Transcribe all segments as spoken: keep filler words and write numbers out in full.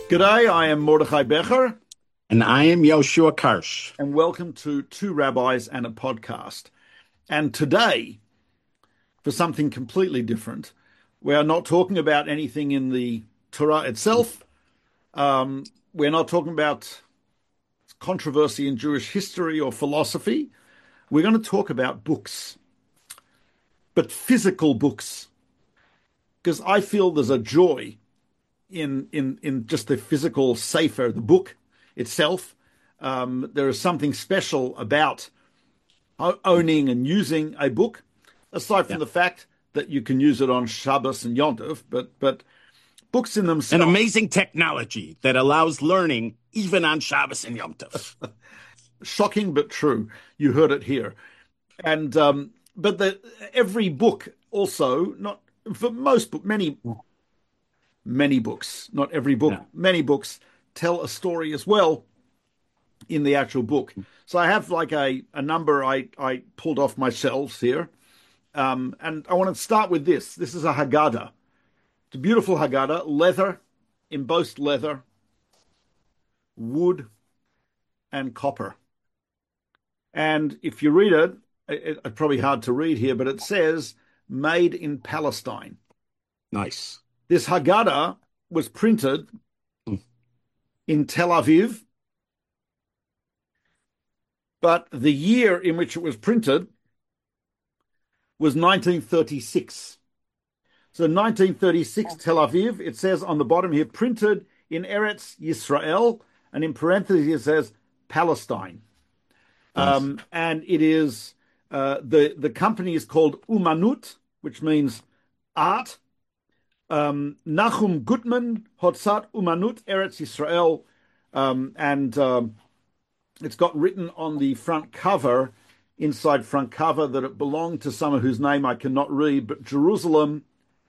G'day, I am Mordechai Becher, And I am Yoshua Karsh. and welcome to Two Rabbis and a Podcast. And today, for something completely different, we are not talking about anything in the Torah itself. Um, we're not talking about controversy in Jewish history or philosophy. We're going to talk about books, but physical books, because I feel there's a joy in in in just the physical sefer, the book itself. Um, there is something special about owning and using a book, aside Yeah. from the fact that you can use it on Shabbos and Yom Tov, but but books in An themselves, amazing technology that allows learning even on Shabbos and Yom Tov. shocking but true. You heard it here, and um, but the every book also not for most book many many books, not every book, Yeah. many books tell a story as well in the actual book. So I have like a, a number I, I pulled off my shelves here. Um, and I want to start with this. This is a Haggadah. It's a beautiful Haggadah, leather, embossed leather, wood, and copper. And if you read it, it, it's probably hard to read here, but it says made in Palestine. Nice. This Haggadah was printed Mm. in Tel Aviv, but the year in which it was printed was nineteen thirty-six. So nineteen thirty-six, Tel Aviv, it says on the bottom here, printed in Eretz Yisrael, and in parentheses it says Palestine. Nice. Um, and it is, uh, the, the company is called Umanut, which means art. Um, Nachum Gutman, Hotzat Umanut, Eretz Yisrael. Um, and um, it's got written on the front cover, inside front cover, that it belonged to someone whose name I cannot read, but Jerusalem,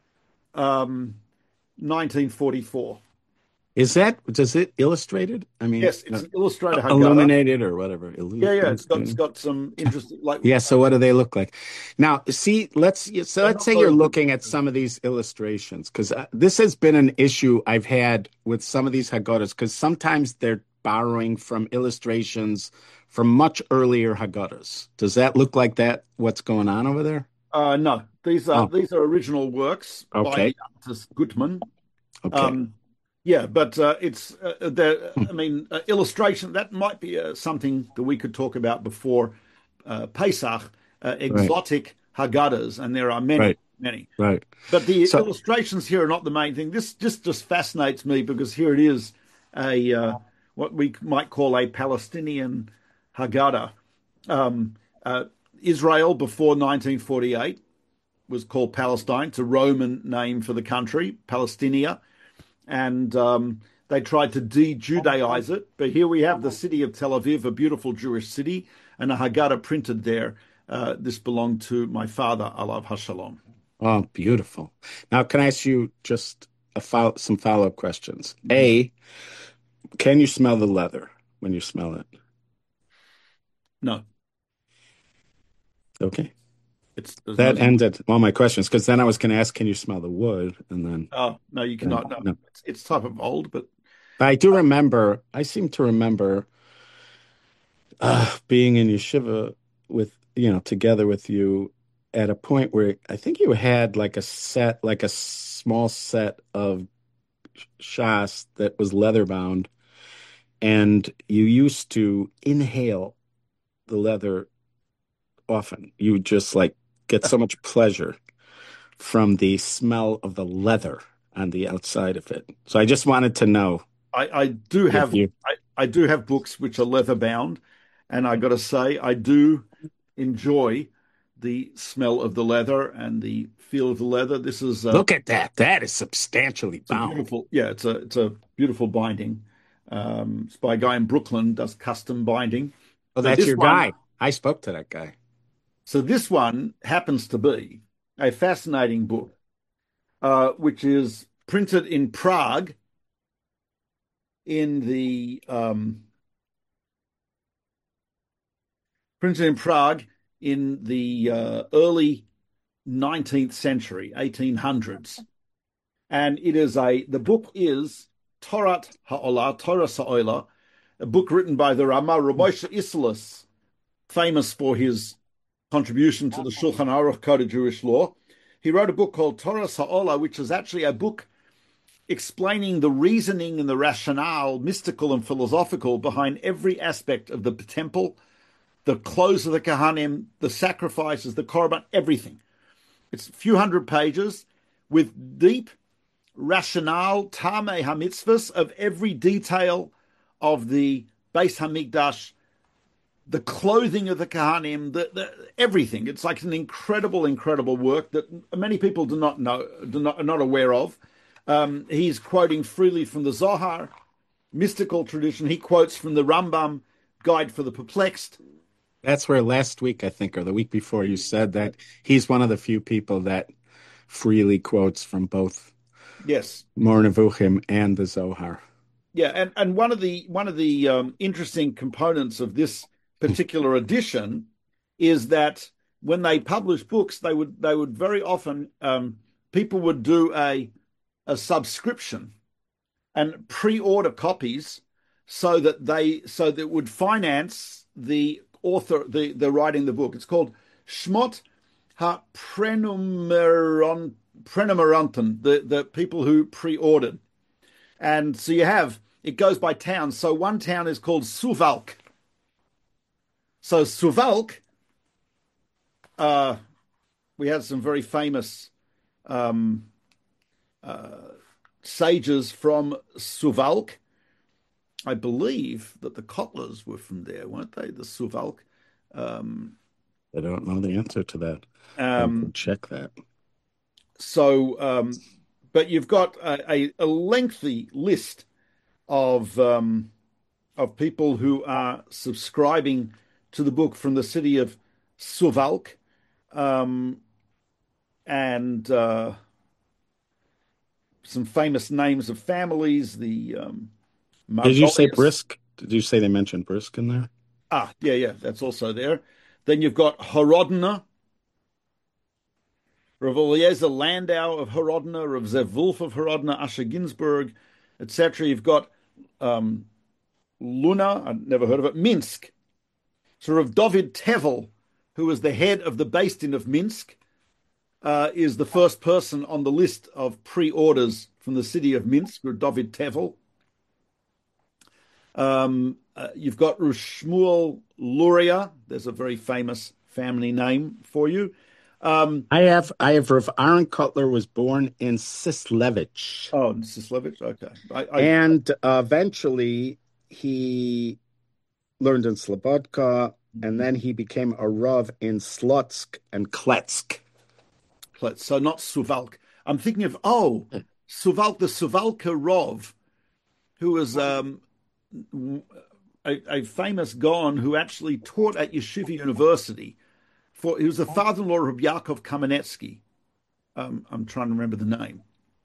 um, nineteen forty-four. Is that, does it illustrated? I mean, Yes, it's uh, an illustrator Haggadah. illuminated or whatever. Yeah, Illu- yeah, it's got it's illustrated. got some interesting, like Yeah, so what do they look like? Now, see, let's so they're let's not say you're very good looking at pictures. some of these illustrations because uh, this has been an issue I've had with some of these Haggadahs because sometimes they're borrowing from illustrations from much earlier Haggadahs. Does that look like that? What's going on over there? Uh, no, these are Oh, these are original works by the okay, artist Gutman. okay. Um, yeah, but uh, it's uh, the Hmm. I mean uh, illustration that might be uh, something that we could talk about before uh, Pesach. Uh, Right, exotic Haggadahs, and there are many, right, many. right. But the So, illustrations here are not the main thing. This just just fascinates me because here it is, a uh, what we might call a Palestinian Haggadah. Um, uh, Israel before nineteen forty-eight was called Palestine. It's a Roman name for the country, Palestinia, and um, they tried to de-Judaize it. But here we have the city of Tel Aviv, a beautiful Jewish city, and a Haggadah printed there. Uh, this belonged to my father, Alav Hashalom. oh, beautiful. Now, can I ask you just a follow, some follow-up questions? Mhm. A, can you smell the leather when you smell it? No, Okay. it's there's no. That ended all my questions because then I was going to ask, can you smell the wood? And then, Oh no, you uh, cannot. No, no. it's, it's type of old, but But I do remember, I seem to remember uh, being in yeshiva with, you know, together with you at a point where I think you had like a set, like a small set of shas that was leather bound, and you used to inhale the leather often. You just like get so much pleasure from the smell of the leather on the outside of it. So I just wanted to know I, I do if have you, I, I do have books which are leather bound, and I got to say I do enjoy the smell of the leather and the feel of the leather. This is uh, look at that. That is substantially it's a bound. beautiful, yeah, it's a it's a beautiful binding. Um, it's by a guy in Brooklyn, does custom binding. Oh, So that's this your one, guy. I spoke to that guy. so this one happens to be a fascinating book, uh, which is printed in Prague in the um, printed in Prague in the uh, early nineteenth century, eighteen hundreds. And it is a, the book is Torat Ha'olah, Torah Sa'olah, a book written by the Ramah Ramosha Isserles, famous for his contribution to the Shulchan Aruch Code of Jewish Law. He wrote a book called Torah Sa'olah, which is actually a book explaining the reasoning and the rationale, mystical and philosophical, behind every aspect of the temple, the clothes of the Kohanim, the sacrifices, the korban, everything. It's a few hundred pages with deep rationale, tamei hamitzvahs, of every detail of the Beis Hamikdash, the clothing of the Kohanim, the, the, everything. It's like an incredible, incredible work that many people do not know, do not, are not aware of. Um, he's quoting freely from the Zohar, mystical tradition. He quotes from the Rambam, Guide for the Perplexed. That's where last week, I think, or the week before, you said that he's one of the few people that freely quotes from both yes, Moreh Nevuchim and the Zohar. Yeah, and, and one of the one of the um, interesting components of this particular edition is that when they publish books, they would they would very often um, people would do a a subscription and pre-order copies so that they so that would finance the author the the writing the book. It's called Shmot HaPrenumeranten, the the people who pre-ordered, and so you have it goes by towns. So one town is called Suvalk. So Suvalk, uh, we had some very famous um, uh, sages from Suvalk. I believe that the Kotlers were from there, weren't they? The Suvalk. Um, I don't know the answer to that. um, I could check that. So, um, but you've got a, a, a lengthy list of um, of people who are subscribing to the book from the city of Suvalk, um, and uh, some famous names of families. The um, Did you say Margolius. Brisk? Did you say they mentioned Brisk in there? Ah, yeah, yeah, that's also there. Then you've got Horodna, Rav Eliezer Landau of Horodna, Rav Zev Wolf of Horodna, Asher Ginsburg, et cetera. You've got um, Luna, I've never heard of it, Minsk. So Rav David Tevel, who was the head of the Beis Din of Minsk, uh, is the first person on the list of pre-orders from the city of Minsk, Rav David Tevel. Um, uh, you've got Rav Shmuel Luria. There's a very famous family name for you. Um, I have, I have Rav Aaron Kotler was born in Sislevich. oh, Sislevich, okay. I, I, And uh, eventually he learned in Slobodka, and then he became a Rav in Slotsk and Kletsk. so not Suvalk. I'm thinking of, oh, Suvalk, the Suvalka Rov, who was um, a, a famous Gaon who actually taught at Yeshiva University. For he was the father-in-law of Yaakov Kamenetsky. Um, I'm trying to remember the name.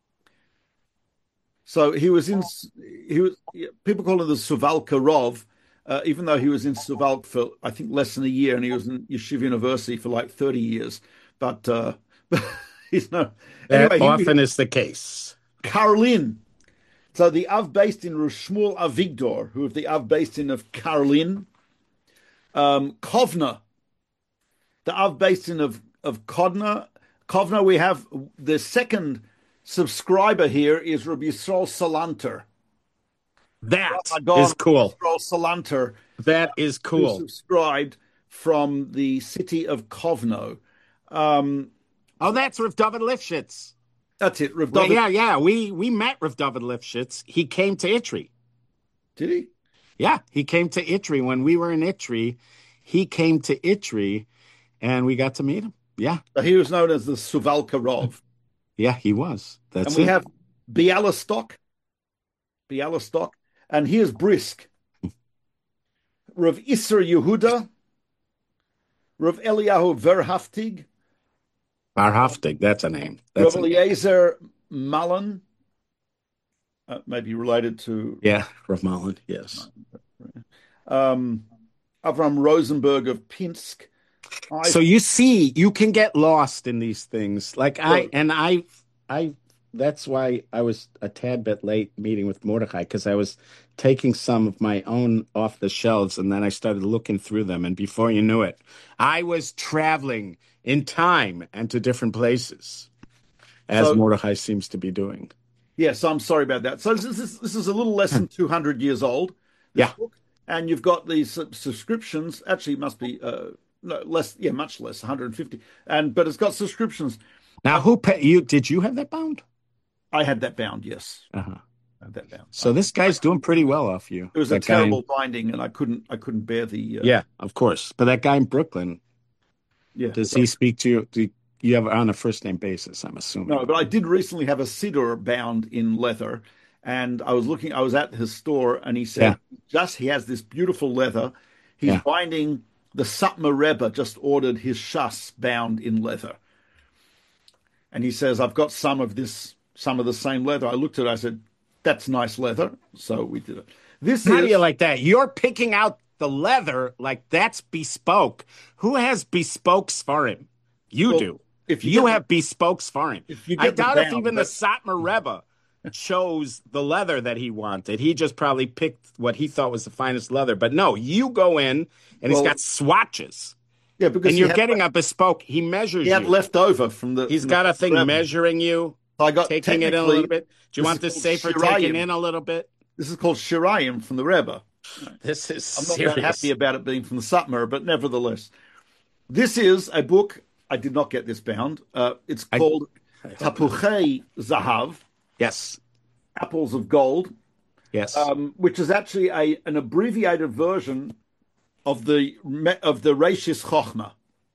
So he was in. He was. People call him the Suvalka Rov, uh, even though he was in Suvalk for I think less than a year, and he was in Yeshiva University for like thirty years. But uh, he's no. That Anyway, often he, is the case. Karlin. So the Av based in Rav Shmuel Avigdor, who is the Av based in of Karlin, um, Kovna. The Av Basin of, of Kovna. Kovna, we have the second subscriber here is Rabbi Yisrael Salanter. That Rabbi is cool. Yisrael Salanter. That is Who cool. subscribed from the city of Kovno. Um, Oh, that's Rav David Lifshitz. that's it. Rav Well, David. yeah, yeah. We we met Rav David Lifshitz. He came to Itri. Did he? Yeah, he came to Itri when we were in Itri. He came to Itri, and we got to meet him. Yeah, He was known as the Suvalka Rov. yeah, he was. That's And we it. have Bialystok. Bialystok. And here's Brisk. Rav Isser Yehuda. Rav Eliyahu Verhaftig. Barhaftig, that's a name. Rav That's a name. Eliezer Malin. Uh, maybe related to Yeah, Rav Malin, yes. um, Avram Rosenberg of Pinsk. I, So you see, you can get lost in these things. Like I Right. and I, I that's why I was a tad bit late meeting with Mordecai because I was taking some of my own off the shelves and then I started looking through them. And before you knew it, I was traveling in time and to different places, as So, Mordecai seems to be doing. yes, I'm sorry about that. So this is this is a little less than two hundred years old, this Yeah. book, and you've got these sub- subscriptions. Actually, it must be uh, no less, yeah, much less, one hundred fifty. And but it's got subscriptions. Now, who pay you? Did you have that bound? I had that bound, yes, Uh-huh. I had that bound. So I, this guy's doing pretty well off you. it was a That guy in- terrible binding, and I couldn't I couldn't bear the uh, yeah, of course. But that guy in Brooklyn, yeah. does he speak to you? Do you have on a first name basis, I'm assuming? No, but I did recently have a siddur bound in leather, and I was looking. I was at his store, and he said, "Just he has this beautiful leather. He's Yeah. binding the Satmar Rebbe just ordered his shas bound in leather." And he says, "I've got some of this, some of the same leather." I looked at it. I said, "That's nice leather." So we did it. This How do is you like that? You're picking out the leather like that's bespoke. Who has bespokes for him? You well, do. if you, You get, have bespokes for him. if you I get the doubt if bound, even the that- Satmar Rebbe chose the leather that he wanted. He just probably picked what he thought was the finest leather. But no, you go in and Well, he's got swatches. yeah, because And he you're had, getting a bespoke. He measures he had you. left over from the. He's from got the a thing Rebbe. measuring you, So I got taking it in a technically- little bit. Do you this want is this called safer Shirayim. taken in a little bit? This is called Shirayim from the Rebbe. This is I'm not serious. that happy about it being from the Satmar, but nevertheless, this is a book. I did not get this bound. Uh, it's called Tapuchei Zahav, Yes. Apples of Gold, Yes. um, which is actually a an abbreviated version of the of the Reishis Chochma,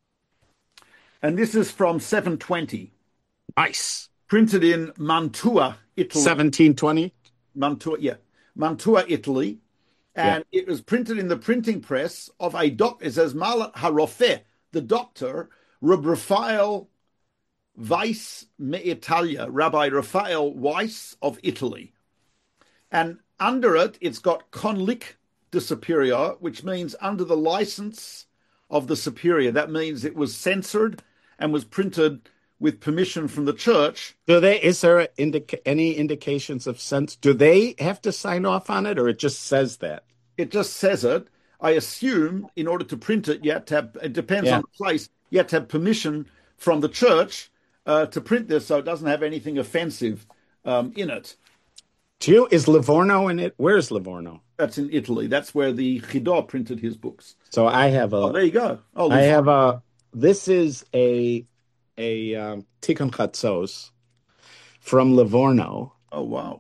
and this is from seven twenty, Nice. printed in Mantua, Italy. seventeen twenty. Mantua, yeah, Mantua, Italy, and it was printed in the printing press of a doc. It says Malat Harofeh, the doctor, Reb Raphael Weiss Me'Italia, Rabbi Raphael Weiss of Italy, and under it, it's got Conlic de Superior, which means under the license of the superior. That means it was censored and was printed with permission from the church. Do they? Is there indica- any indications of sense? Do they have to sign off on it, or it just says that? It just says it. I assume in order to print it, you have to have, it depends Yeah. on the place, you have to have permission from the church uh, to print this so it doesn't have anything offensive um, in it. Do you? Is Livorno in it? Where's Livorno? That's in Italy. That's where the Chidor printed his books. So I have a. Oh, there you go. Oh, I have a. This is a a um, Tikkun Chatzos from Livorno, oh wow.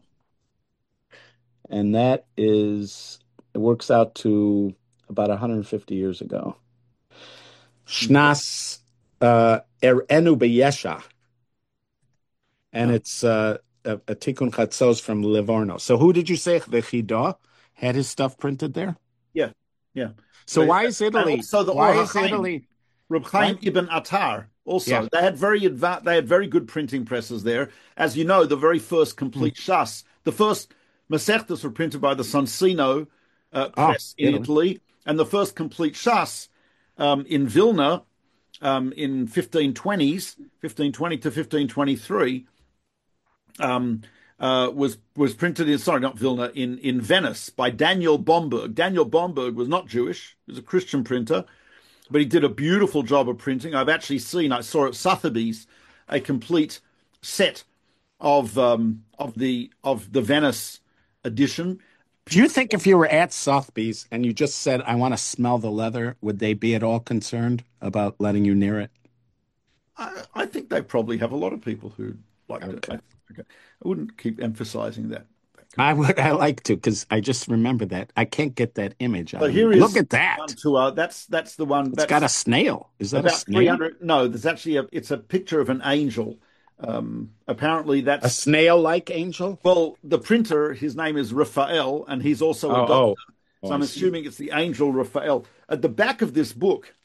and that is it works out to about one hundred fifty years ago. Shnas uh, Erenu Beyesha, and it's uh, a, a Tikkun Chatzos from Livorno. So who did you say the Chidah had his stuff printed there? Yeah, yeah. So But- why is and Italy? also the Why Or is HaChaim. Italy? Reb Chaim Right. Ibn Attar also. Yeah. They had very adva- they had very good printing presses there. As you know, the very first complete Hmm. Shas, the first Masechtas were printed by the Sonsino uh, Oh, press in Italy. Italy, and the first complete Shas um, in Vilna um, in fifteen twenties, fifteen twenty to fifteen twenty-three, um, uh, was was printed in sorry not Vilna in in Venice by Daniel Bomberg. Daniel Bomberg was not Jewish; he was a Christian printer. But he did a beautiful job of printing. I've actually seen, I saw at Sotheby's, a complete set of um, of the of the Venice edition. Do you think if you were at Sotheby's and you just said, I want to smell the leather, would they be at all concerned about letting you near it? I, I think they probably have a lot of people who like Okay. it. I, okay. I wouldn't keep emphasizing that. I would. I like to because I just remember that. I can't get that image. But on here me. is Look at that. one tour. That's that's the one. It's That's got a snail. Is that a about three snail? hundred. No, there's actually a. It's a picture of an angel. Um, apparently, A that's snail-like angel? well. The printer, his name is Raphael, and he's also a Oh, doctor. oh. So Oh, I'm I see. assuming it's the angel Raphael. At the back of this book,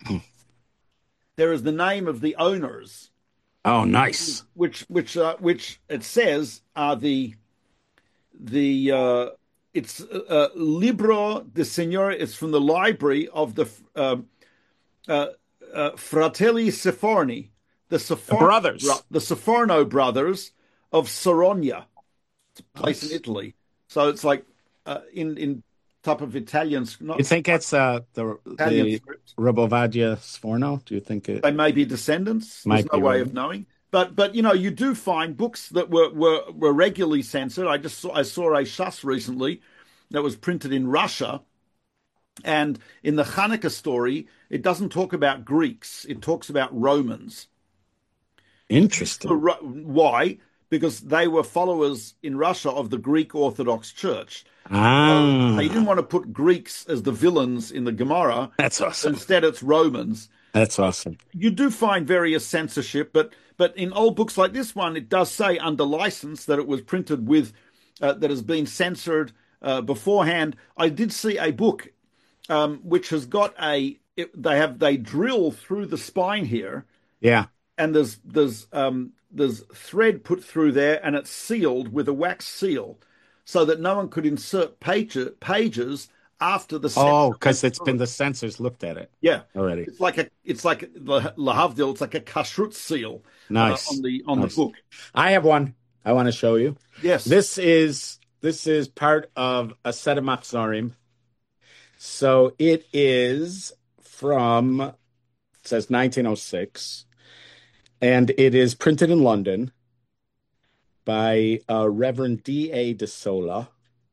there is the name of the owners, Oh, nice. which which uh, which it says are the the uh, it's uh, Libro de Signore. It's from the library of the uh, uh, uh, Fratelli Seforni, the Sefor- brothers. the Seforno brothers of Saronia, it's a place in Nice. Italy. So it's like uh, in in type of Italian, You not think it's uh the Italian the script. Robovadia Sforno? Do you think it They may be descendants. There's might no be way right? of knowing. But but you know, you do find books that were were, were regularly censored. I just saw I saw a shas recently that was printed in Russia, and in the Hanukkah story, it doesn't talk about Greeks. It talks about Romans. Interesting. Why? Because they were followers in Russia of the Greek Orthodox Church. So they didn't Ah, want to put Greeks as the villains in the Gemara. that's awesome. Instead, it's Romans. That's awesome. You do find various censorship, but but in old books like this one, it does say under license that it was printed with uh, that has been censored uh, beforehand. I did see a book um, which has got a it, they have they drill through the spine here, Yeah. and there's there's um, there's thread put through there, and it's sealed with a wax seal, so that no one could insert page, pages after the censor Oh, went because it's through been it. the censors looked at it Yeah, already. it's like a it's like lahavdil. It's like a kashrut seal uh, on Nice. the on the Nice. book. I have one I want to show you. Yes. This is this is part of a set of Machzorim. So it is from, it says nineteen oh six, and it is printed in London by uh, Reverend D A De Sola.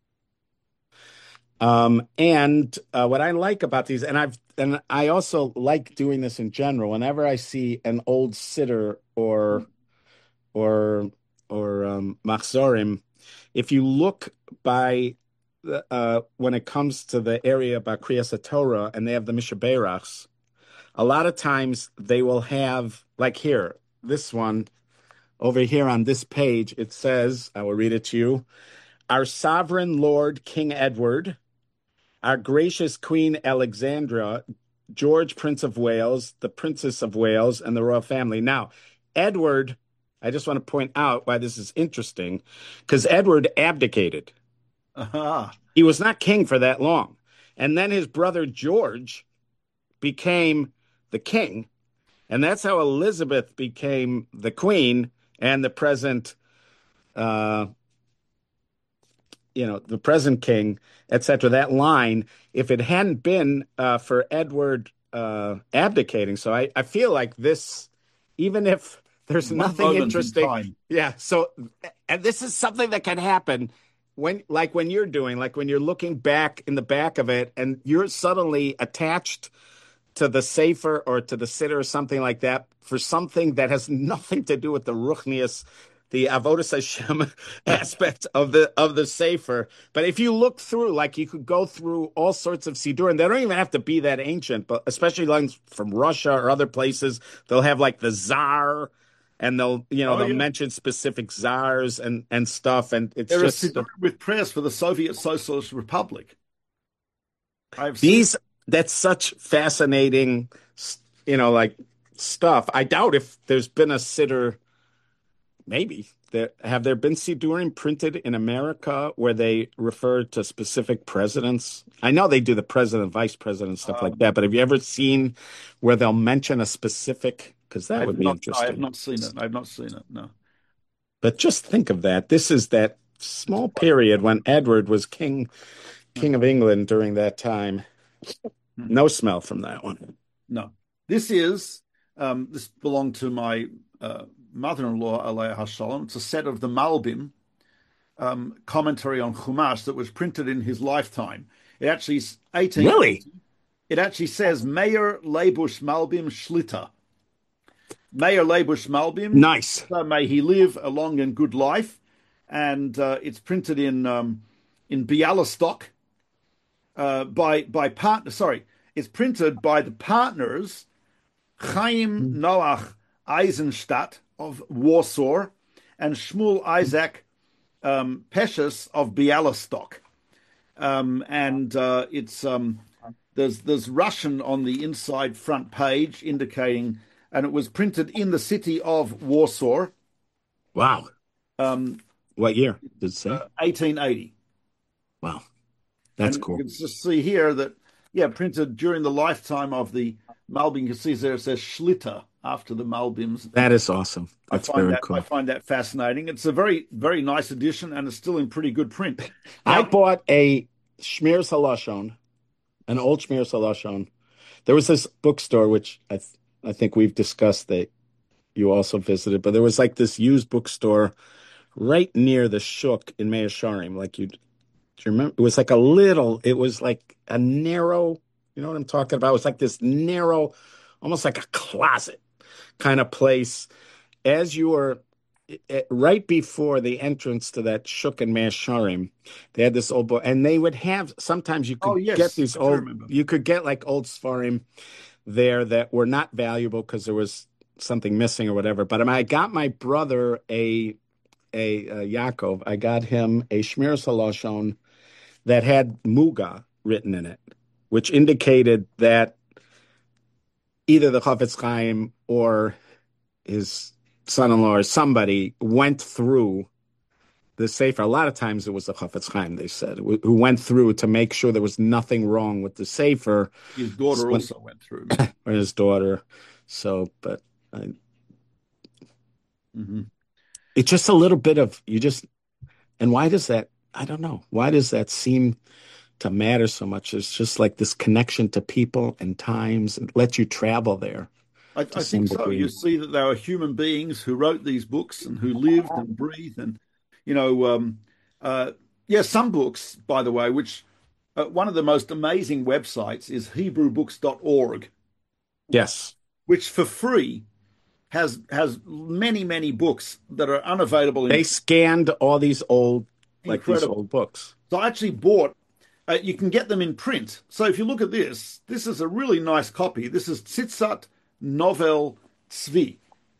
Um, and uh, what I like about these, and I've and I also like doing this in general. Whenever I see an old sitter or or or um, machzorim, if you look by the, uh, when it comes to the area about Kriyas Torah, and they have the Mishaberachs, a lot of times they will have, like here, this one over here on this page. It says, I will read it to you: Our sovereign Lord King Edward, our gracious Queen Alexandra, George Prince of Wales, the Princess of Wales, and the royal family. Now, Edward, I just want to point out why this is interesting, because Edward abdicated. Aha. He was not king for that long. And then his brother George became the king. And that's how Elizabeth became the queen and the present uh, you know, the present king, et cetera, that line, if it hadn't been uh, for Edward uh, abdicating. So I, I feel like this, even if there's One nothing moment in interesting. time. Yeah. So, and this is something that can happen when, like when you're doing, like when you're looking back in the back of it and you're suddenly attached to the Sefer or to the Siddur or something like that for something that has nothing to do with the Ruchnius, the Avodas Hashem aspect of the of the Sefer. But if you look through, like you could go through all sorts of Siddur, and they don't even have to be that ancient, but especially ones from Russia or other places, they'll have like the Tsar, and they'll you know Oh they'll yeah. mention specific Tsars and and stuff, and it's There are just siddur with prayers for the Soviet Socialist Republic. I've seen. these. That's such fascinating, you know, like stuff. I doubt if there's been a Siddur. Maybe there have there been Sidurim printed in America where they refer to specific presidents? I know they do the president, vice president, stuff like Um, that, but have you ever seen where they'll mention a specific? Because that I've would be not. I have interesting. not seen it. I've not seen it. No. But just think of that. This is that small period when Edward was king, king of England during that time. Hmm. No smell from that one. No. This is. Um, this belonged to my uh, mother-in-law, Alea Hashalom. It's a set of the Malbim um, commentary on Chumash that was printed in his lifetime. It actually is eighteen. Really? It actually says Mayor Leibush Malbim Shlita. Mayor Leibush Malbim. Nice. So may he live a long and good life. And uh, it's printed in um, in Bialystok uh, by by partner. Sorry, it's printed by the partners Chaim Noach Eisenstadt of Warsaw and Shmuel Isaac um, Peshes of Bialystok. Um, and uh, it's um, there's there's Russian on the inside front page indicating, and it was printed in the city of Warsaw. Wow. Um, What year did it say? uh, eighteen eighty. Wow. That's And cool. you can just see here that, yeah, printed during the lifetime of the Malbim. You can see there it says Shlita. after the Malbims. That is awesome. I That's find very that I cool. find that fascinating. It's a very very nice edition, and it's still in pretty good print. I Now, bought a Shmir Salashon, an old Shmir Salashon. There was this bookstore, which I th I think we've discussed that you also visited, but there was like this used bookstore right near the Shuk in Mea Shearim. Like you, do you remember? It was like a little, it was like a narrow, you know what I'm talking about? It was like this narrow, almost like a closet kind of place. As you were eh, right before the entrance to that Shuk and Mea Shearim, they had this old book, and they would have, sometimes you oh could get yes, these I do old, remember. you could get like old Sfarim there that were not valuable because there was something missing or whatever. But I got my brother a a, uh Yaakov. I got him a Shmir Salashon that had Muga written in it, which indicated that either the Chafetz Chaim or his son-in-law or somebody went through the Sefer. A lot of times it was the Chafetz Chaim, they said, who went through to make sure there was nothing wrong with the Sefer. His daughter When, also went through. or his daughter. So, but I, hmm it's just a little bit of, you just, and why does that, I don't know, why does that seem to matter so much? It's just like this connection to people and times and let you travel there I, to I some think so. You degree. see that they were human beings who wrote these books and who lived and breathed, and you know, um, uh, yeah, some books, by the way, which uh, one of the most amazing websites is hebrew books dot org, Yes. which for free has has many many books that are unavailable in They scanned all these old, like these incredible. old books. So I actually bought. Uh, you can get them in print. So if you look at this, this is a really nice copy. This is Tzitzat Novel Tzvi,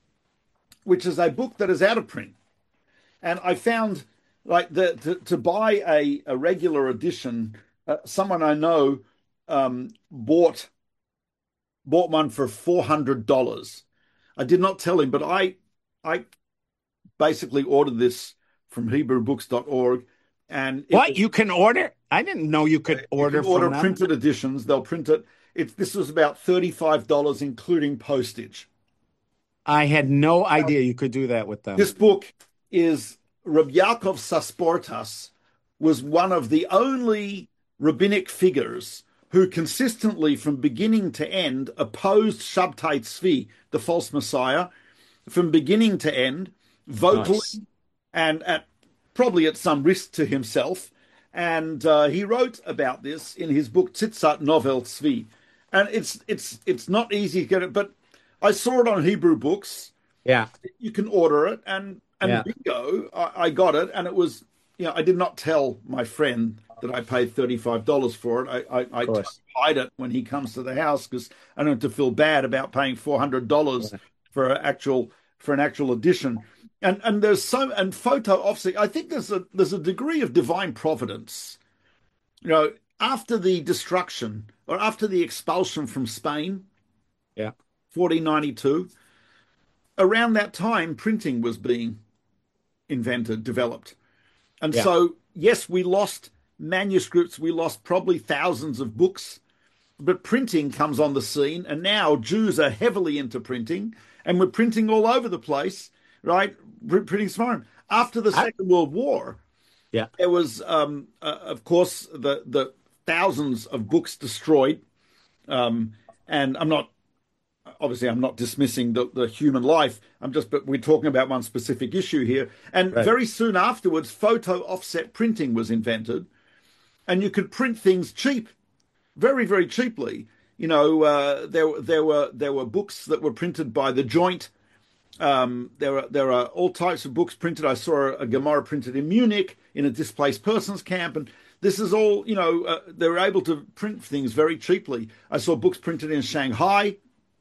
which is a book that is out of print. And I found like the to, to buy a, a regular edition. Uh, someone I know um, bought bought one for four hundred dollars. I did not tell him, but I I basically ordered this from hebrew books dot org, and it What? was You can order? I didn't know you could you can order order from them. printed editions. They'll print it. It this was about thirty-five dollars including postage. I had no idea you could do that with them. This book is Rabbi Yaakov Sasportas was one of the only rabbinic figures who consistently, from beginning to end, opposed Shabtai Tzvi, the false Messiah, from beginning to end, vocally Nice. and at probably at some risk to himself. And uh, he wrote about this in his book Tzitzat Novel Tzvi. And it's it's it's not easy to get it, but I saw it on Hebrew Books. Yeah. You can order it, and and Yeah. bingo, I, I got it, and it was, you know, I did not tell my friend that I paid thirty-five dollars for it. I I, Of I course. hide it when he comes to the house because I don't have to feel bad about paying four hundred dollars Yeah. for an actual for an actual edition. And and there's so and photo offset. I think there's a there's a degree of divine providence. You know, after the destruction or after the expulsion from Spain, Yeah. fourteen ninety-two, around that time, printing was being invented, developed. And Yeah. so, yes, we lost manuscripts, we lost probably thousands of books, but printing comes on the scene. And now Jews are heavily into printing, and we're printing all over the place, right? Printing smart. After the I, Second World War, yeah. there was, um, uh, of course, the, the thousands of books destroyed. Um, and I'm not obviously I'm not dismissing the, the human life. I'm just, but we're talking about one specific issue here. And Right. very soon afterwards, photo offset printing was invented, and you could print things cheap, very, very cheaply. You know, uh, there there were there were books that were printed by the Joint. Um, there are there are all types of books printed. I saw a, a Gemara printed in Munich in a displaced persons camp, and this is all, you know, uh, they were able to print things very cheaply. I saw books printed in Shanghai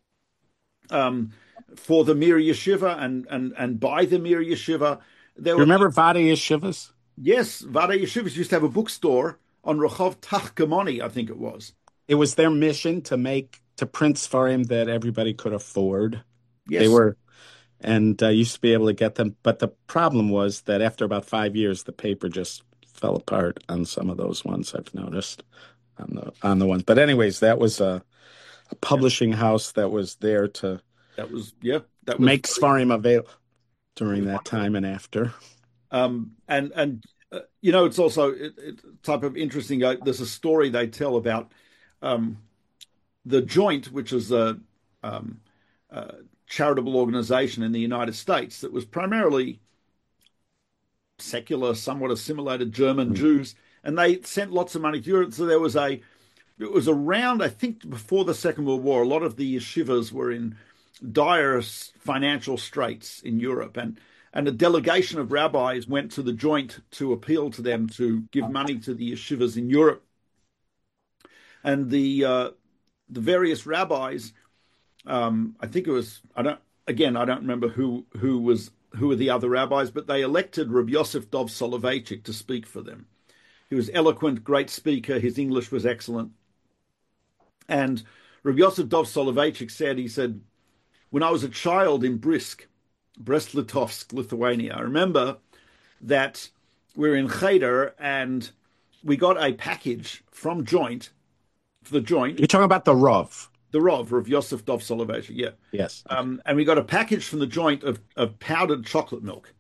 um, for the Mir Yeshiva and and and by the Mir Yeshiva. There You were remember Vada Yeshivas? yes, Vada Yeshivas used to have a bookstore on Rehov Tachkamoni, I think it was. It was their mission to make, to print Sfarim that everybody could afford. They Yes, were, and uh, used to be able to get them. But the problem was that after about five years, the paper just fell apart on some of those ones I've noticed on the on the ones. But anyways, that was a, a yeah, publishing house that was there to. that was yeah, that was Make Sfarim available during that time and after. um, and and uh, you know it's also it, it, type of interesting. Uh, there's a story they tell about um, the Joint, which is a um, uh, charitable organization in the United States that was primarily secular, somewhat assimilated German Mm. Jews, and they sent lots of money to Europe. So there was a, it was around, I think, before the Second World War. A lot of the yeshivas were in dire financial straits in Europe, and and a delegation of rabbis went to the Joint to appeal to them to give money to the yeshivas in Europe, and the uh, the various rabbis. Um, I think it was I don't again I don't remember who who was who were the other rabbis, but they elected Rabbi Yosef Dov Soloveitchik to speak for them. He was eloquent, great speaker. His English was excellent. And Rabbi Yosef Dov Soloveitchik said, he said, when I was a child in Brisk, Brest-Litovsk, Lithuania, I remember that we were in Cheder and we got a package from Joint, for the Joint. You're talking about the Rav. The Rav, Rav Yosef Dov Soloveitchik, yeah. Yes. Um, and we got a package from the Joint of, of powdered chocolate milk.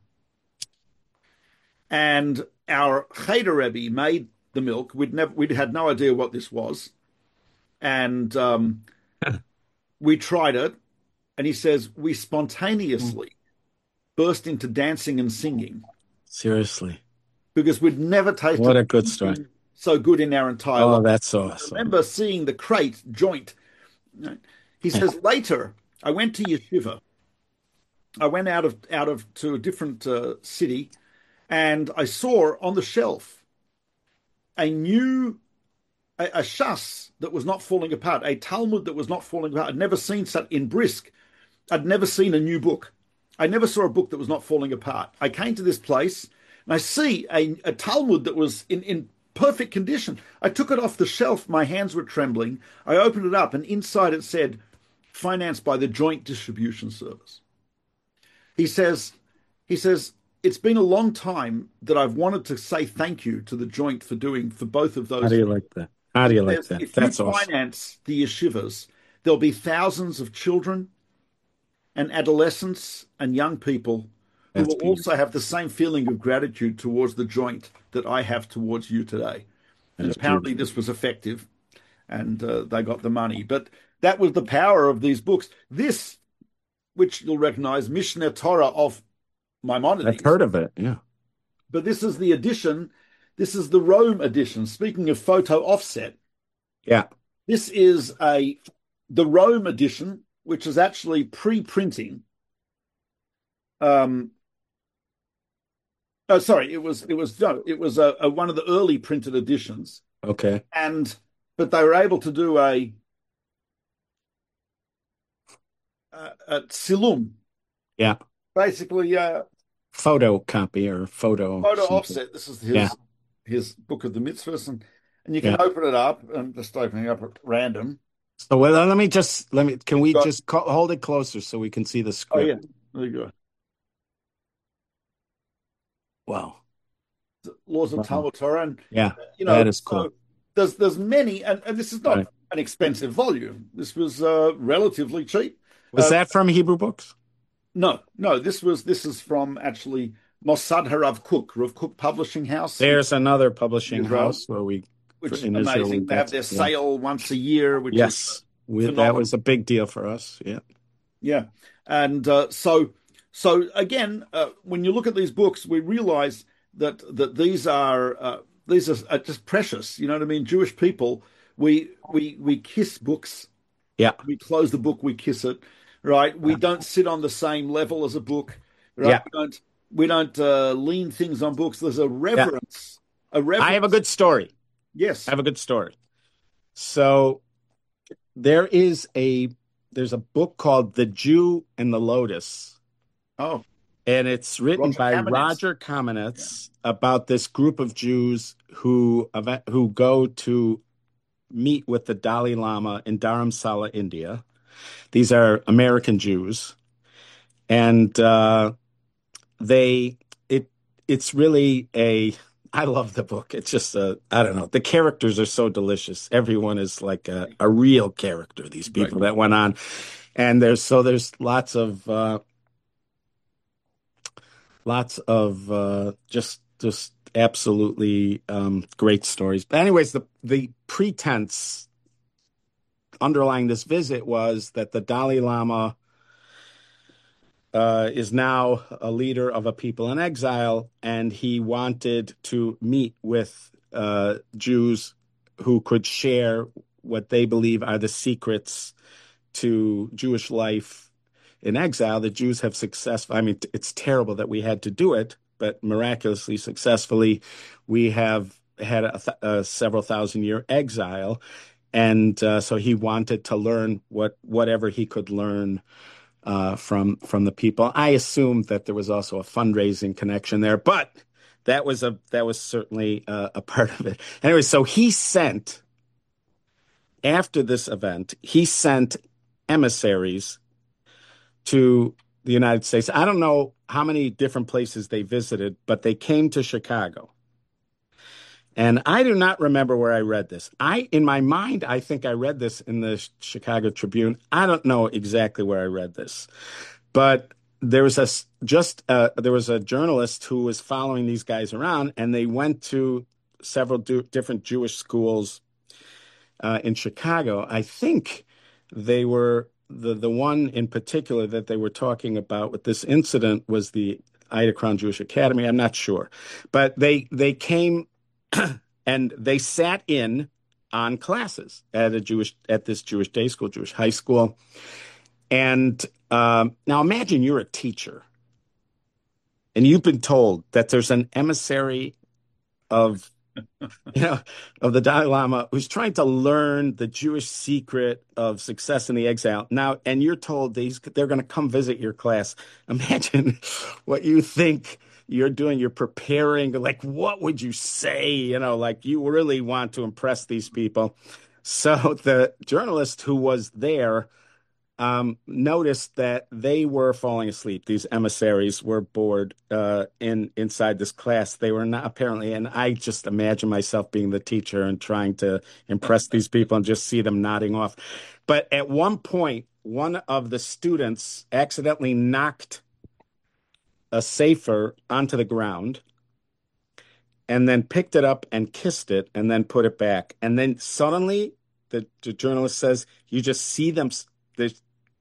And our Cheder Rebbe made the milk. We'd never, we'd had no idea what this was. And um, we tried it. And he says, we spontaneously burst into dancing and singing. Seriously. Because we'd never tasted What a good story. so good in our entire Oh, life. that's awesome. I remember seeing the crate Joint. He says, later, I went to yeshiva. I went out of out of to a different uh, city, and I saw on the shelf a new a, a shas that was not falling apart, a Talmud that was not falling apart. I'd never seen such in Brisk. I'd never seen a new book. I never saw a book that was not falling apart. I came to this place and I see a, a Talmud that was in, in perfect condition. I took it off the shelf. My hands were trembling. I opened it up and inside it said, financed by the Joint Distribution Service. He says, he says, it's been a long time that I've wanted to say thank you to the Joint for doing, for both of those. How do you like that? How do you like that? If That's you awesome. finance the yeshivas, there'll be thousands of children and adolescents and young people who That's will beautiful. also have the same feeling of gratitude towards the Joint that I have towards you today. And That's apparently beautiful. this was effective and uh, they got the money. But that was the power of these books. This, which you'll recognize, Mishneh Torah of Maimonides. I've heard of it. Yeah. But this is the edition. This is the Rome edition. Speaking of photo offset, Yeah. this is a the Rome edition, which is actually pre-printing. Um, oh, sorry, it was it was no, it was a, a one of the early printed editions, Okay. and but they were able to do a a, a silum, Yeah. basically a Photocopy or photo. photo something. offset. This is his Yeah. his book of the mitzvahs, and and you can Yeah. open it up and just opening up at random. So well, let me just let me. Can we Got- just co- hold it closer so we can see the Oh script? yeah, there you go. Wow. Laws of Wow. Talmud Torah, and Yeah. you know, That is so cool. there's there's many, and, and this is not Right. an expensive volume. This was uh, relatively cheap. Was Uh, that from Hebrew Books? No, no, this was this is from actually Mossad Harav Kook, Rav Kook Publishing House, There's another publishing Israel, house where we. which is in Israel, amazing. we They have got- their yeah. sale once a year, which is Yes. We, that phenomenal. was a big deal for us. Yeah. yeah. And uh, so so again, uh, when you look at these books, we realize that that these are uh, these are, are just precious. You know what I mean? Jewish people, we we we kiss books. Yeah. We close the book, we kiss it, right? We don't sit on the same level as a book, right? Yeah. We don't we don't uh, lean things on books. There's a reverence, a reverence. I have a good story. yes. I have a good story. So there is a there's a book called The Jew and the Lotus, Oh, and it's written Roger by Kamenetz. Roger Kamenetz about this group of Jews who who go to meet with the Dalai Lama in Dharamsala, India. These are American Jews, and uh, they it it's really a I love the book. It's just a I don't know. The characters are so delicious. Everyone is like a, a real character. These people Right. that went on, And there's so there's lots of uh, lots of uh, just just absolutely um, great stories. But anyways, the the pretense underlying this visit was that the Dalai Lama uh, is now a leader of a people in exile, and he wanted to meet with uh, Jews who could share what they believe are the secrets to Jewish life in exile. The Jews have successful. I mean, it's terrible that we had to do it, but miraculously successfully, we have had a, th a several thousand year exile. And uh, so he wanted to learn what whatever he could learn uh, from from the people. I assumed that there was also a fundraising connection there, but that was a that was certainly a, a part of it. Anyway, so he sent after this event, he sent emissaries to the United States. I don't know how many different places they visited, but they came to Chicago. And I do not remember where I read this. I, in my mind, I think I read this in the Chicago Tribune. I don't know exactly where I read this, but there was a just uh, there was a journalist who was following these guys around, and they went to several do, different Jewish schools uh, in Chicago. I think they were the the one in particular that they were talking about with this incident was the Ida Crown Jewish Academy. I'm not sure, but they they came. And they sat in on classes at a Jewish at this Jewish day school, Jewish high school. And um, now imagine you're a teacher, and you've been told that there's an emissary of you know of the Dalai Lama who's trying to learn the Jewish secret of success in the exile. Now, and you're told these they're going to come visit your class. Imagine what you think you're doing. You're preparing, like, what would you say? You know, like you really want to impress these people. So the journalist who was there um, noticed that they were falling asleep. These emissaries were bored uh, in inside this class. They were not apparently, and I just imagine myself being the teacher and trying to impress these people and just see them nodding off. But at one point, one of the students accidentally knocked a sefer onto the ground and then picked it up and kissed it and then put it back. And then suddenly the, the journalist says, you just see them, they,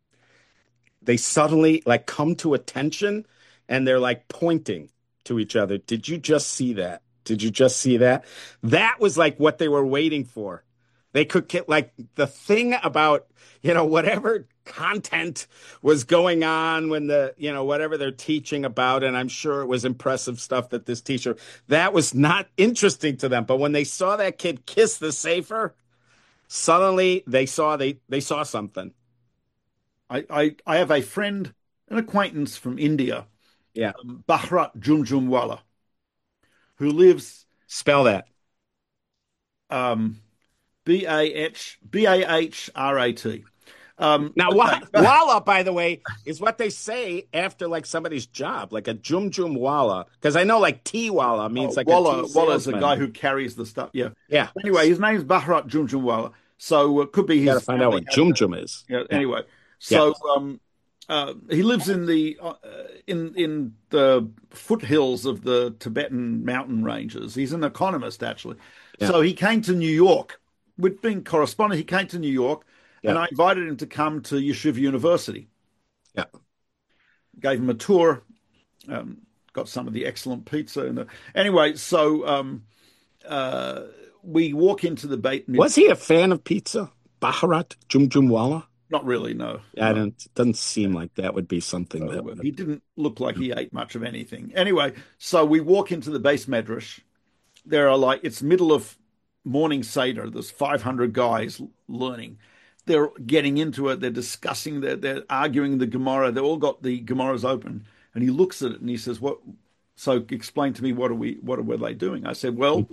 they suddenly like come to attention and they're like pointing to each other. Did you just see that? Did you just see that? That was like what they were waiting for. They could get like the thing about, you know, whatever content was going on when the, you know, whatever they're teaching about. And I'm sure it was impressive stuff that this teacher, that was not interesting to them. But when they saw that kid kiss the sefer, suddenly they saw, they, they saw something. I, I, I have a friend, an acquaintance from India, Yeah. um, Bharat Jhunjhunwala, who lives, Spell that. um, B A H B A H R A T. Um, Now, okay. wa- walla, by the way, is what they say after like somebody's job, like a jum jum walla. Because I know like tea walla means Oh, like Walla, a tea Walla's the salesman. guy who carries the stuff. Yeah. Yeah. Anyway, his name's Bharat Jhunjhunwala. So it could be Got to his find out family what had jum the- jum is. Yeah. Yeah. Anyway, Yeah. so um, uh, he lives in the uh, in in the foothills of the Tibetan mountain ranges. He's an economist, actually. Yeah. So he came to New York. We'd been corresponding. He came to New York, and Yeah. I invited him to come to Yeshiva University. Yeah. Gave him a tour. Um, got some of the excellent pizza. And the, anyway, so um, uh, we walk into the Beit Midrash. Was he a fan of pizza? Bharat Jum Jum Walla? Not really, no. I no. don't. It doesn't seem like that would be something that So, would. he didn't look like he ate much of anything. Anyway, so we walk into the base medrash. There are like, it's middle of morning Seder. There's five hundred guys learning. They're getting into it. They're discussing, they're, they're arguing the Gemara. They've all got the Gemaras open. And he looks at it and he says, "What? So explain to me, what are we, what were they doing?" I said, "Well,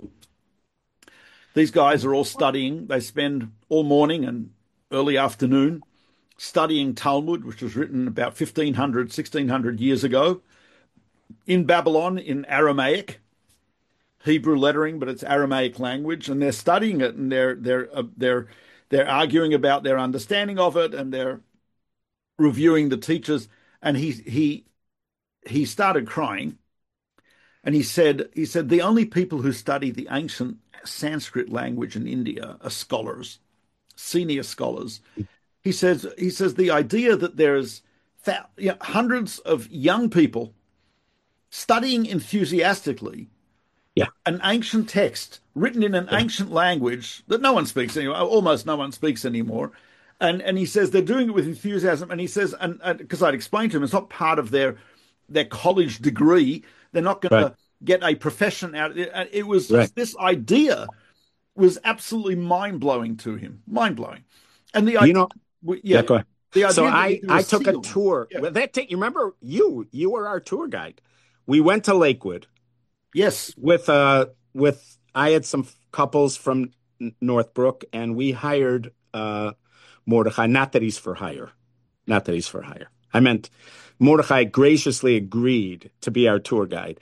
these guys are all studying. They spend all morning and early afternoon studying Talmud, which was written about fifteen hundred, sixteen hundred years ago in Babylon in Aramaic, Hebrew lettering, but it's Aramaic language, and they're studying it, and they're they're uh, they're they're arguing about their understanding of it, and they're reviewing the teachers, and he he he started crying, and he said he said the only people who study the ancient Sanskrit language in India are scholars, senior scholars. He says he says the idea that there's th- you know, hundreds of young people studying enthusiastically Yeah. an ancient text written in an Yeah. ancient language that no one speaks anymore, almost no one speaks anymore. And and he says they're doing it with enthusiasm. And he says, and because I'd explained to him, it's not part of their their college degree. They're not going Right. to get a profession out of it. And it was Right. just this idea was absolutely mind blowing to him, mind blowing. And the You idea, know, yeah, yeah, go ahead. the idea So that I you do I a took a seal, tour. yeah, Well, that take you remember you you were our tour guide. We went to Lakewood yes, with uh with I had some couples from N- Northbrook, and we hired uh Mordecai. Not that he's for hire, not that he's for hire. I meant Mordecai graciously agreed to be our tour guide.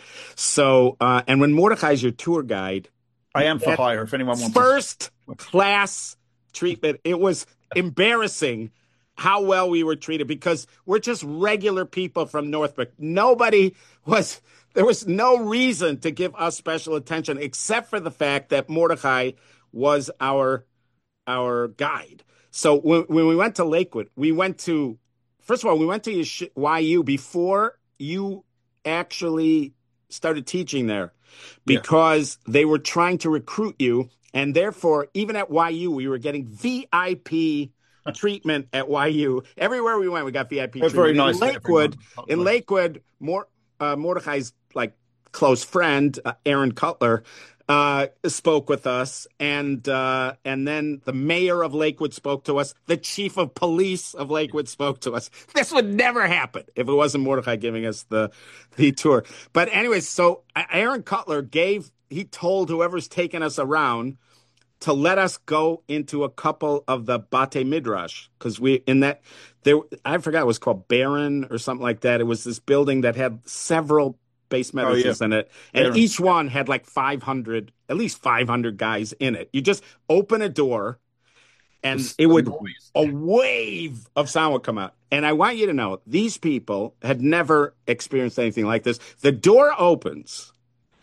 So uh, and when Mordecai's your tour guide, I am for that hire if anyone wants first class treatment. It was embarrassing how well we were treated because we're just regular people from Northbrook. Nobody was, there was no reason to give us special attention except for the fact that Mordecai was our our guide. So when, when we went to Lakewood, we went to, first of all, we went to Y U before you actually started teaching there Yeah. because they were trying to recruit you. And therefore, even at Y U, we were getting V I P treatment at Y U. Everywhere we went, we got V I P They're treatment. very nice In to Lakewood, everyone. in Lakewood, Mor- uh, Mordecai's like close friend, uh, Aaron Cutler, uh, spoke with us, and uh, and then the mayor of Lakewood spoke to us. The chief of police of Lakewood spoke to us. This would never happen if it wasn't Mordecai giving us the the tour. But anyways, so Aaron Cutler gave he told whoever's taking us around to let us go into a couple of the Bate Midrash because we in that there I forgot it was called Baron or something like that. It was this building that had several base medrashes Oh, yeah. in it, and Baron. each one had like five hundred, at least five hundred guys in it. You just open a door, and It's it would noise. a wave of sound would come out. And I want you to know these people had never experienced anything like this. The door opens,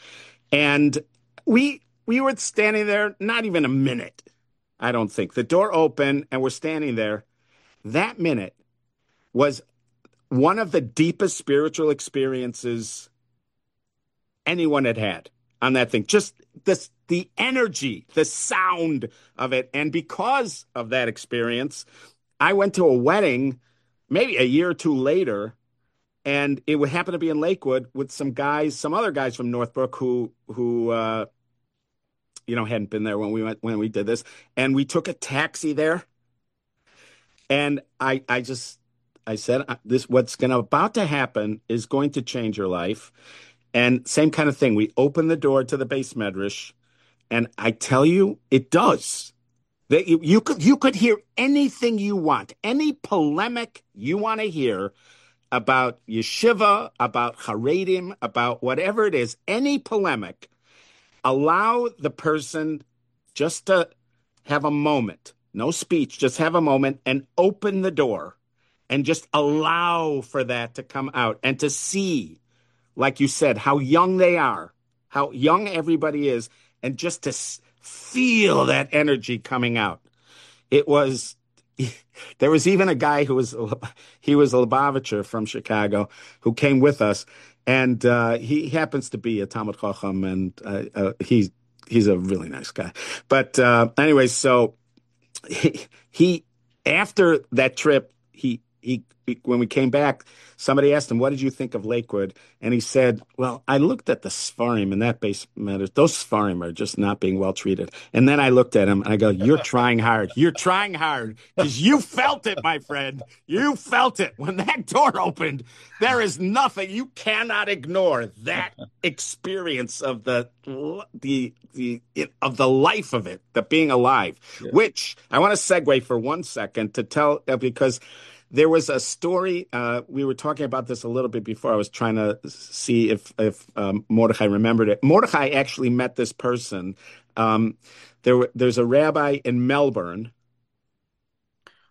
and we we were standing there not even a minute. I don't think the door opened, and we're standing there. That minute was one of the deepest spiritual experiences anyone had had on that thing. Just this, the energy, the sound of it. And because of that experience, I went to a wedding maybe a year or two later, and it would happen to be in Lakewood with some guys, some other guys from Northbrook who, who, uh, you know, hadn't been there when we went, when we did this. And we took a taxi there. And I, I just, I said, this, what's going to about to happen is going to change your life. And same kind of thing. We open the door to the base medrash, and I tell you, it does. That you, you could you could hear anything you want, any polemic you want to hear about yeshiva, about Haredim, about whatever it is, any polemic. Allow the person just to have a moment, no speech, just have a moment and open the door and just allow for that to come out and to see, like you said, how young they are, how young everybody is, and just to feel that energy coming out. It was, there was even a guy who was, he was a Lubavitcher from Chicago who came with us, and uh, he happens to be a Talmud Chacham, and uh, uh, he's, he's a really nice guy. But uh, anyway, so he, he, after that trip, he, he, when we came back, somebody asked him, what did you think of Lakewood? And he said, well, I looked at the Sfarim and that base matters. Those Sfarim are just not being well treated. And then I looked at him and I go, you're trying hard. You're trying hard because you felt it, my friend. You felt it. When that door opened, there is nothing. You cannot ignore that experience of the, the, the, it, of the life of it, the being alive, yeah. Which I want to segue for one second to tell, uh, because there was a story, uh, we were talking about this a little bit before. I was trying to see if, if um, Mordecai remembered it. Mordecai actually met this person. Um, there, there's a rabbi in Melbourne.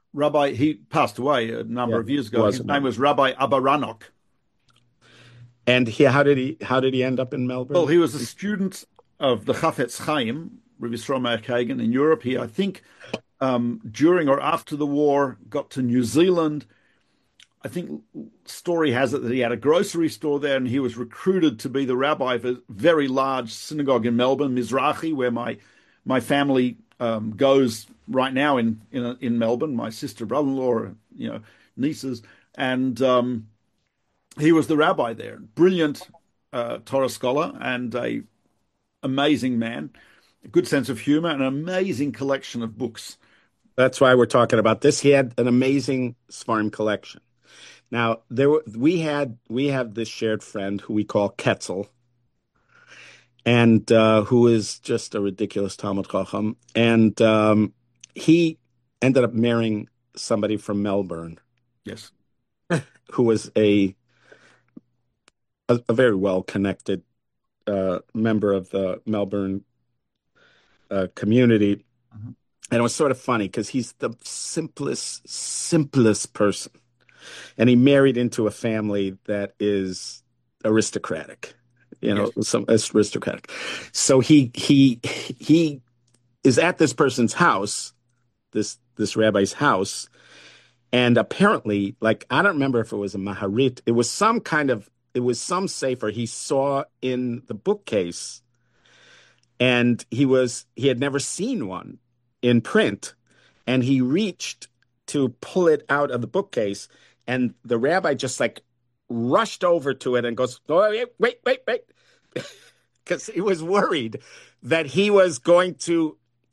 Rabbi, he passed away a number Yeah, of years he ago. His wasn't name it? was Rabbi Abaranok. And he, how did he, how did he end up in Well, Melbourne? he was a student of the Chafetz Chaim, Rabbi Yisrael Meir Kagan, in Europe. He, I think, um, during or after the war, got to New Zealand. I think story has it that he had a grocery store there, and he was recruited to be the rabbi of a very large synagogue in Melbourne, Mizrahi, where my my family um, goes right now in in in Melbourne. My sister, brother-in-law, you know, nieces, and um, he was the rabbi there. Brilliant uh, Torah scholar and a amazing man, a good sense of humor, and an amazing collection of books. That's why we're talking about this. He had an amazing Sfarim collection. Now there were, we had we have this shared friend who we call Ketzel, and uh, who is just a ridiculous Talmud Chacham, and um, he ended up marrying somebody from Melbourne Yes. who was a a, a very well connected uh, member of the Melbourne uh, community, Mhm. and it was sort of funny because he's the simplest simplest person, and he married into a family that is aristocratic, you know, Yes. some aristocratic. So he he he is at this person's house, this this rabbi's house, and apparently, like I don't remember if it was a Maharit, it was some kind of it was some sefer he saw in the bookcase, and he was he had never seen one in print, and he reached to pull it out of the bookcase, and the rabbi just like rushed over to it and goes, "Oh, wait, wait, wait, wait," because he was worried that he was going to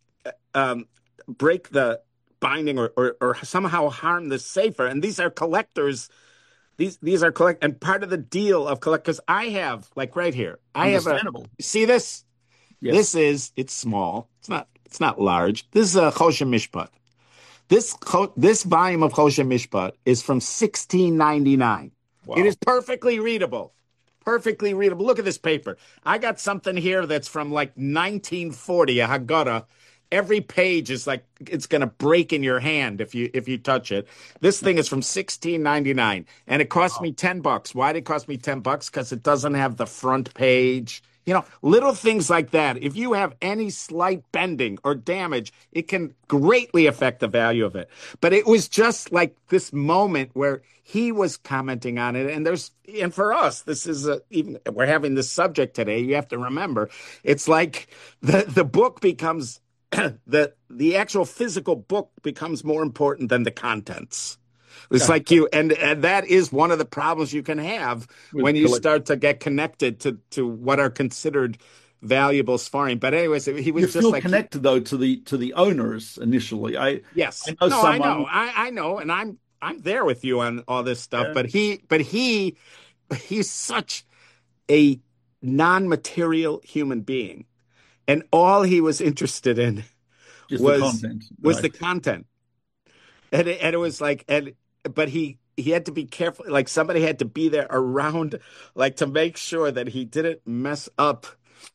um, break the binding or, or or somehow harm the sefer. And these are collectors. These these are collect and part of the deal of collect because I have like right here. I have a Understandable. see this. Yes. This is it's small. It's not it's not large. This is a Choshen Mishpat. This cho- this volume of Choshen Mishpat is from sixteen ninety-nine. It Wow. is perfectly readable. Perfectly readable. Look at this paper. I got something here that's from like nineteen forty, a Haggadah. Every page is like it's going to break in your hand if you if you touch it. This thing is from sixteen ninety-nine and it cost me ten bucks. Why did it cost me ten bucks? Because it doesn't have the front page. You know, little things like that. If you have any slight bending or damage, it can greatly affect the value of it. But it was just like this moment where he was commenting on it. And there's, and for us, this is a, even, we're having this subject today. You have to remember, it's like the, the book becomes, the, the actual physical book becomes more important than the contents. It's Yeah. like you, and, and that is one of the problems you can have With when you collect- start to get connected to, to what are considered valuable sparring. But anyways, he was You just feel like, connected though to the to the owners initially. I yes, I know no, I someone. know, I, I know, and I'm I'm there with you on all this stuff. Yeah. But he, but he, he's such a non-material human being, and all he was interested in Just was the content. was Right. the content. And it, and it was like, and but he he had to be careful. Like somebody had to be there around, like to make sure that he didn't mess up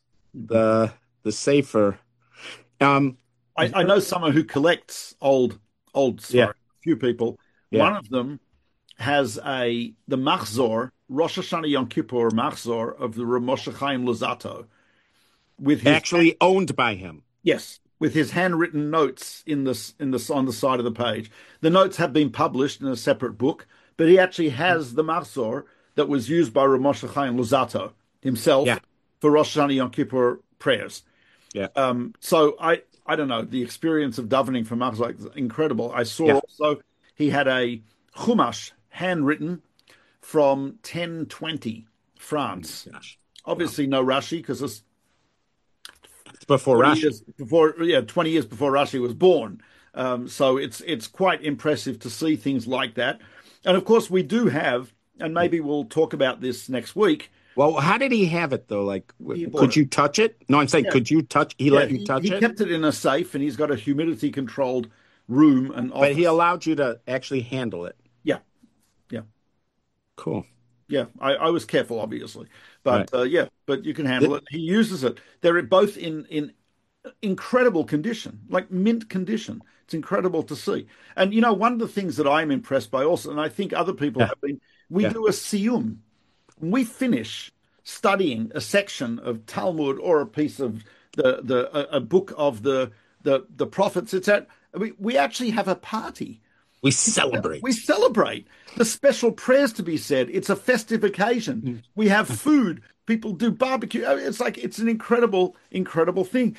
the the safer. Um, I, I know someone who collects old old Yeah. sorry, a few people. Yeah. One of them has a the Machzor, Rosh Hashanah Yom Kippur Machzor of the Rav Moshe Chaim Luzzatto with his actually owned by him. yes, with his handwritten notes in this in this on the side of the page. The notes have been published in a separate book, but he actually has the Machzor that was used by Rav Moshe Chaim Luzzatto himself Yeah. for Rosh Hashanah Yom Kippur prayers. Yeah. Um, so I I don't know, the experience of davening for Machzor is incredible. I saw Yeah. also he had a Chumash handwritten from ten twenty France. Gosh. Obviously no Rashi because it's It's before twenty Rashi. years before yeah twenty years before Rashi was born. Um, so it's it's quite impressive to see things like that. And of course we do have, and maybe we'll talk about this next week. Well, how did he have it though? Like, He bought could it. you touch it? No, I'm saying, Yeah. could you touch? He Yeah, let you he, touch he it, kept it in a safe, and he's got a humidity controlled room and office. but he allowed you to actually handle it. yeah, yeah, Cool. yeah. I, I was careful, obviously, but uh, yeah, but you can handle Th- it. He uses it. They're both in in incredible condition, like mint condition. It's incredible to see. And, you know, one of the things that I'm impressed by also, and I think other people Yeah. have been, we Yeah. do a siyum. When we finish studying a section of Talmud or a piece of the, the a, a book of the, the, the prophets, et cetera, we, we actually have a party. We celebrate. We celebrate. The special prayers to be said. It's a festive occasion. We have food. People do barbecue. It's like, it's an incredible, incredible thing.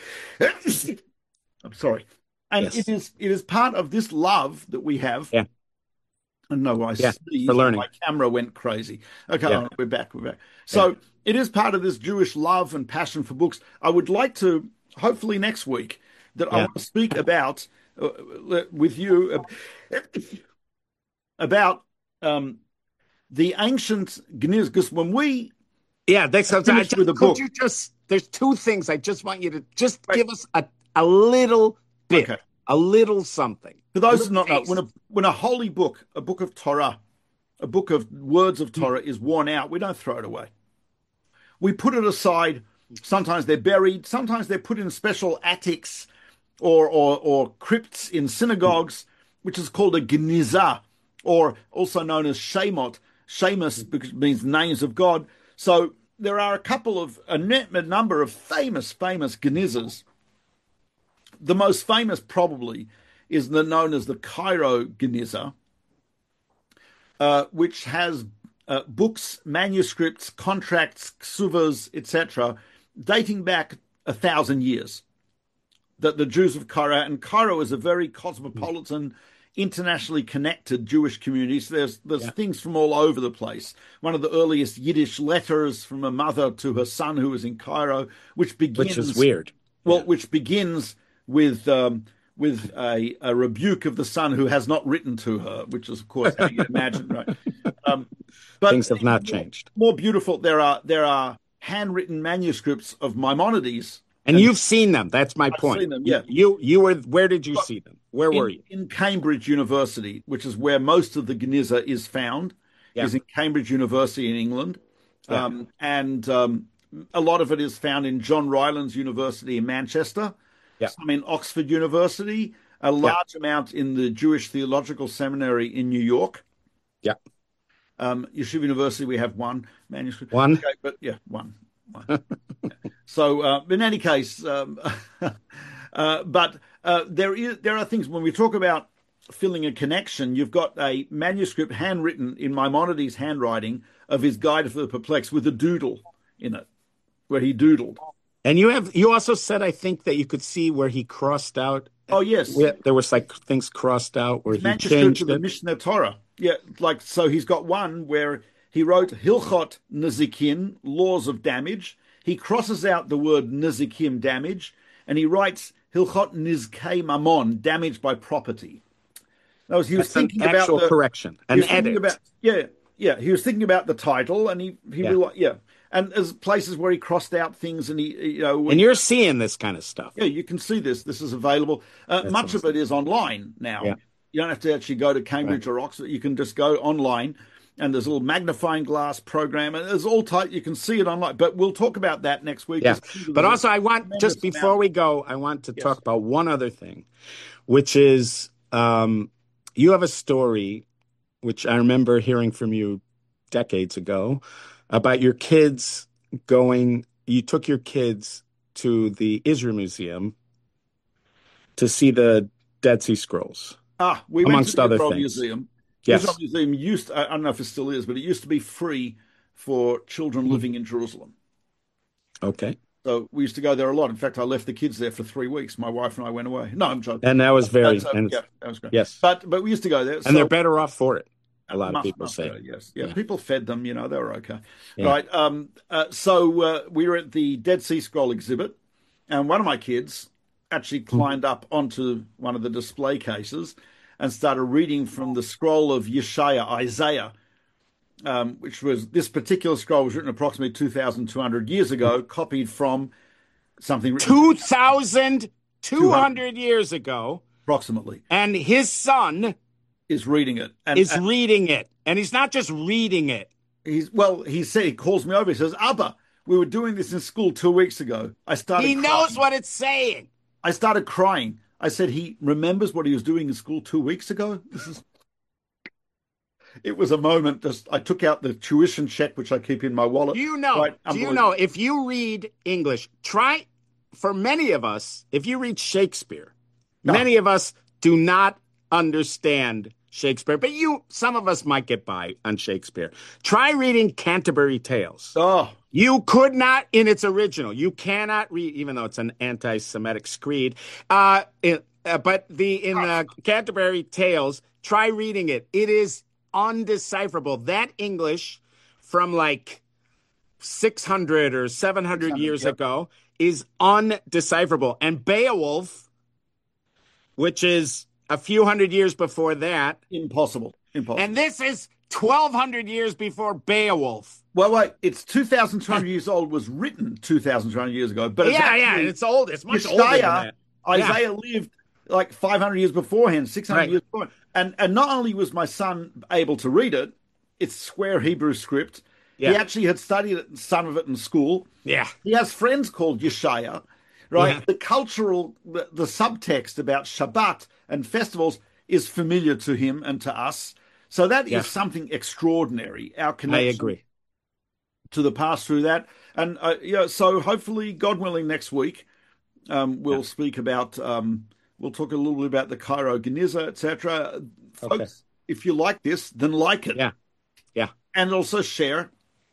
I'm sorry. And Yes. it is it is part of this love that we have. Yeah. And no, I Yeah, sneezed. for learning. My camera went crazy. Okay, Yeah. all right, we're back. We're back. So Yeah. it is part of this Jewish love and passion for books. I would like to, hopefully next week, that I Yeah. want to speak about uh, with you uh, about um, the ancient Gniz. Because when we Yeah, that's so. I Finish just, with a could book. you just? There's two things I just want you to just Right. give us a a little bit, Okay. a little something. For those A who do not know, taste. when a when a holy book, a book of Torah, a book of words of Torah is worn out, we don't throw it away. We put it aside. Sometimes they're buried. Sometimes they're put in special attics or or, or crypts in synagogues, which is called a genizah, or also known as shemot. Shemus because it means names of God. So there are a couple of a, net, a number of famous famous genizahs. The most famous probably is the known as the Cairo Geniza, uh, which has uh, books, manuscripts, contracts, ksuvas, et cetera, dating back a thousand years. That the Jews of Cairo, and Cairo is a very cosmopolitan, internationally connected Jewish community. So there's there's Yeah. things from all over the place. One of the earliest Yiddish letters from a mother to her son who was in Cairo, which begins which is weird. well, Yeah. which begins with um, with a, a rebuke of the son who has not written to her, which is, of course, how you imagine, right? Um, but Things have not more, changed. more beautiful. There are there are handwritten manuscripts of Maimonides, And you've seen them. That's my I've point. seen them, yeah. You you were. Where did you see them? Where were in, you? in Cambridge University, which is where most of the Geniza is found, Yeah. is in Cambridge University in England, Yeah. um, and um, a lot of it is found in John Rylands University in Manchester. Yeah. Some in Oxford University, a large amount in the Jewish Theological Seminary in New York. Yeah. Um, Yeshiva University, we have one manuscript. One. Okay, but yeah, one. one. So, uh, in any case, um, uh, but uh, there is there are things when we talk about filling a connection. You've got a manuscript handwritten in Maimonides' handwriting of his Guide for the Perplexed with a doodle in it, where he doodled. And you have. You also said, I think, that you could see where he crossed out. Oh yes, Where there was like things crossed out where he manuscript changed of the it. Mishnah Torah. Yeah, like so he's got one where he wrote Hilchot Nezikin, laws of damage. He crosses out the word Nezikim, damage, and he writes Hilchot Nizkei Mamon, damage by property. That was he was That's an thinking about actual the correction, he an was thinking edit. about yeah, yeah. He was thinking about the title, and he he Yeah. realized, yeah. And there's places where he crossed out things, and he you know And you're seeing this kind of stuff. yeah, you can see this. This is available. Uh, That's much awesome. of it is online now. Yeah. You don't have to actually go to Cambridge or Oxford. You can just go online, and there's a little magnifying glass program, and there's all type. You can see it online. But we'll talk about that next week. Yeah. There's But a also, I want, tremendous just before amount. we go, I want to Yes. talk about one other thing, which is um, you have a story, which I remember hearing from you decades ago, about your kids going, you took your kids to the Israel Museum to see the Dead Sea Scrolls. Ah, we went amongst to the other Israel things. Museum. The Yes. Israel Museum used to, I don't know if it still is, but it used to be free for children Mm-hmm. living in Jerusalem. Okay. So we used to go there a lot. In fact, I left the kids there for three weeks. My wife and I went away. No, I'm joking. And that was very, That's, uh, and, yeah, that was great. yes. But but we used to go there. And So- they're better off for it, a lot of Much, people much say. better, yes, yeah. Yeah. People fed them, you know, they were okay, Yeah. right? Um, uh, so uh, we were at the Dead Sea Scroll exhibit, and one of my kids actually Hmm. climbed up onto one of the display cases and started reading from the scroll of Yeshaya, Isaiah, um, which was this particular scroll was written approximately two thousand two hundred years ago, copied from something written two thousand two hundred years ago, approximately, and his son is reading it, and, is and reading it. And he's not just reading it. he's well. He said he calls me over. He says, "Abba, we were doing this in school two weeks ago. I started. He knows crying." what it's saying. I started crying. I said he remembers what he was doing in school two weeks ago. This is. It was a moment. Just I took out the tuition check, which I keep in my wallet. Do you know? Right, do you know if you read English, try for many of us, if you read Shakespeare, No. many of us do not understand Shakespeare, but you, some of us might get by on Shakespeare. Try reading Canterbury Tales. Oh, You could not, in its original, you cannot read, even though it's an anti-Semitic screed. Uh, it, uh, but the in the Canterbury Tales, try reading it. It is undecipherable. That English from like six hundred or seven hundred years yep. ago is undecipherable. And Beowulf, which is a few hundred years before that, impossible. Impossible. and this is twelve hundred years before Beowulf. Well, wait, it's two thousand two hundred years old, was written two thousand two hundred years ago. But it's Yeah, yeah, actually, it's old. It's much older than Isaiah, that. Yeah. Isaiah lived like five hundred years beforehand, six hundred Right. years before. And, and not only was my son able to read it, it's square Hebrew script. He Yeah. actually had studied it, some of it in school. Yeah. He has friends called Yeshaya, right? Yeah. The cultural, the, the subtext about Shabbat and festivals is familiar to him and to us. So that Yeah. is something extraordinary. Our I connection agree. to the past through that. And, uh, yeah, so hopefully, God willing, next week, um, we'll Yeah. speak about, um, we'll talk a little bit about the Cairo Geniza, et cetera. Folks, Okay. if you like this, then like it. Yeah. Yeah. And also share.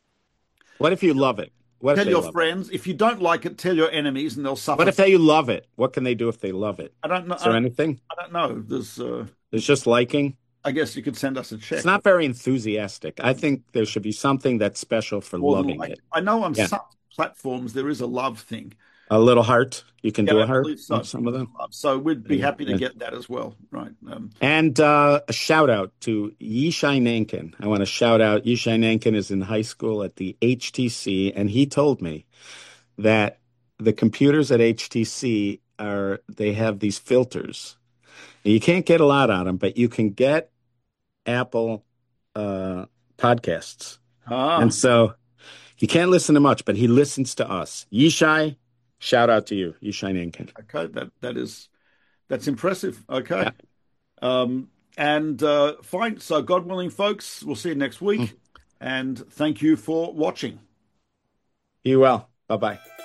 What if you love it? What if Tell they your love friends. If you don't like it, tell your enemies and they'll it? suffer. What if they love it? What can they do if they love it? I don't know. Is there I, anything? I don't know. There's, uh, There's just liking. I guess you could send us a check. It's not very enthusiastic. I think there should be something that's special for More than loving like- it. I know on Yeah. some platforms there is a love thing. A little heart. You can Yeah, do I a heart believe so. on some of them. So we'd be Yeah. happy to Yeah. get that as well, right? Um, And uh, a shout out to Yishai Nankin. I want to shout out Yishai Nankin is in high school at the H T C, and he told me that the computers at H T C are they have these filters. You can't get a lot on them, but you can get Apple uh, podcasts, ah, and so you can't listen to much, but he listens to us. Yishai, shout out to you, Yishai Nankin. okay, that that is that's impressive. Okay, Yeah. um, and uh, fine. So God willing, folks, we'll see you next week, Mm. and thank you for watching. You well. Bye bye.